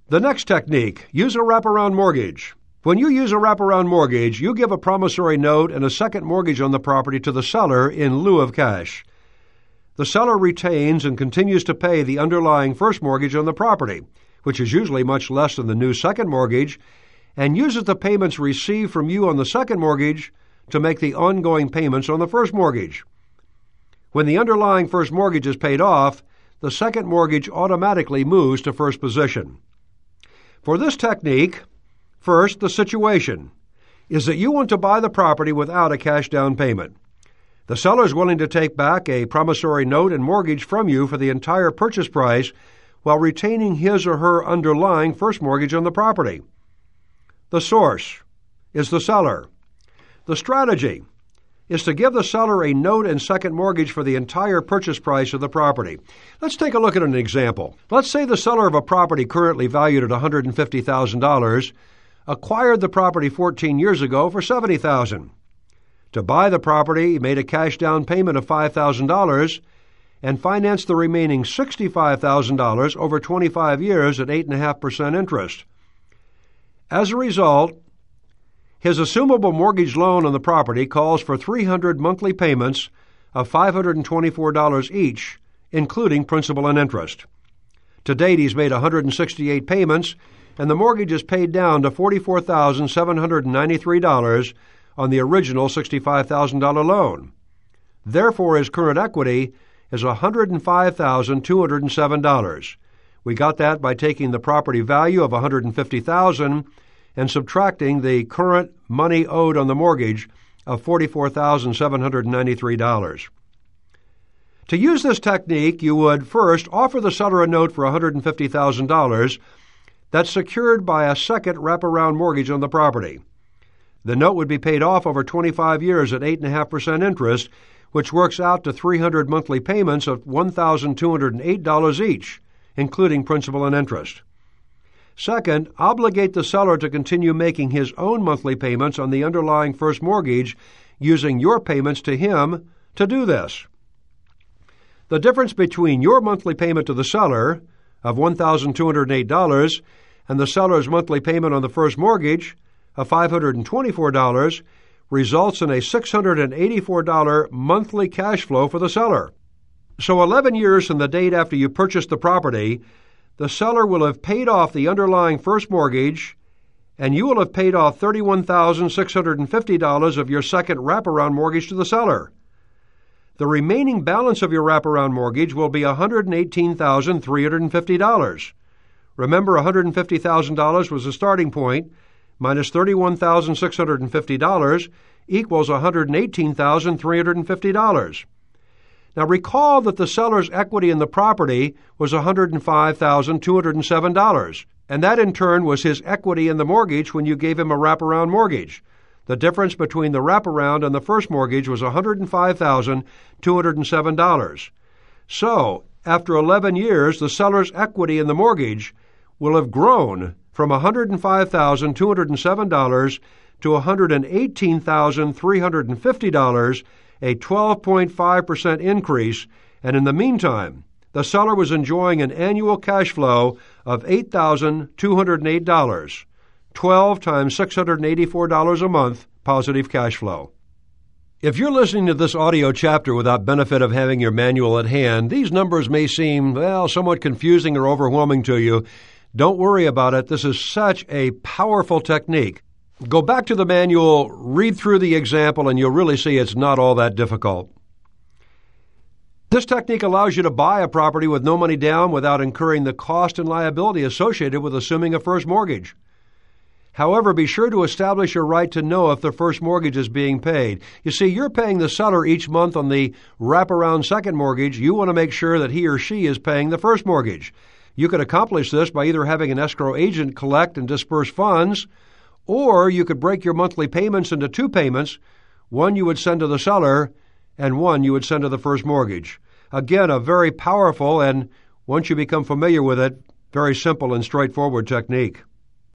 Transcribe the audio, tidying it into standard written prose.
The next technique, use a wraparound mortgage. When you use a wraparound mortgage, you give a promissory note and a second mortgage on the property to the seller in lieu of cash. The seller retains and continues to pay the underlying first mortgage on the property, which is usually much less than the new second mortgage, and uses the payments received from you on the second mortgage to make the ongoing payments on the first mortgage. When the underlying first mortgage is paid off, the second mortgage automatically moves to first position. For this technique, first, the situation is that you want to buy the property without a cash down payment. The seller is willing to take back a promissory note and mortgage from you for the entire purchase price while retaining his or her underlying first mortgage on the property. The source is the seller. The strategy is to give the seller a note and second mortgage for the entire purchase price of the property. Let's take a look at an example. Let's say the seller of a property currently valued at $150,000 acquired the property 14 years ago for $70,000. To buy the property, he made a cash down payment of $5,000 and financed the remaining $65,000 over 25 years at 8.5% interest. As a result, his assumable mortgage loan on the property calls for 300 monthly payments of $524 each, including principal and interest. To date, he's made 168 payments, and the mortgage is paid down to $44,793 on the original $65,000 loan. Therefore, his current equity is $105,207. We got that by taking the property value of $150,000 and subtracting the current money owed on the mortgage of $44,793. To use this technique, you would first offer the seller a note for $150,000 that's secured by a second wraparound mortgage on the property. The note would be paid off over 25 years at 8.5% interest, which works out to 300 monthly payments of $1,208 each, including principal and interest. Second, obligate the seller to continue making his own monthly payments on the underlying first mortgage using your payments to him to do this. The difference between your monthly payment to the seller of $1,208 and the seller's monthly payment on the first mortgage of $524 results in a $684 monthly cash flow for the seller. So 11 years from the date after you purchased the property, the seller will have paid off the underlying first mortgage, and you will have paid off $31,650 of your second wraparound mortgage to the seller. The remaining balance of your wraparound mortgage will be $118,350. Remember, $150,000 was the starting point, minus $31,650 equals $118,350. Now recall that the seller's equity in the property was $105,207, and that in turn was his equity in the mortgage when you gave him a wraparound mortgage. The difference between the wraparound and the first mortgage was $105,207. So, after 11 years, the seller's equity in the mortgage will have grown from $105,207 to $118,350, a 12.5% increase, and in the meantime, the seller was enjoying an annual cash flow of $8,208, 12 times $684 a month positive cash flow. If you're listening to this audio chapter without benefit of having your manual at hand, these numbers may seem, somewhat confusing or overwhelming to you. Don't worry about it. This is such a powerful technique. Go back to the manual, read through the example, and you'll really see it's not all that difficult. This technique allows you to buy a property with no money down without incurring the cost and liability associated with assuming a first mortgage. However, be sure to establish your right to know if the first mortgage is being paid. You see, you're paying the seller each month on the wraparound second mortgage. You want to make sure that he or she is paying the first mortgage. You could accomplish this by either having an escrow agent collect and disperse funds, or you could break your monthly payments into two payments. One you would send to the seller, and one you would send to the first mortgage. Again, a very powerful and, once you become familiar with it, very simple and straightforward technique.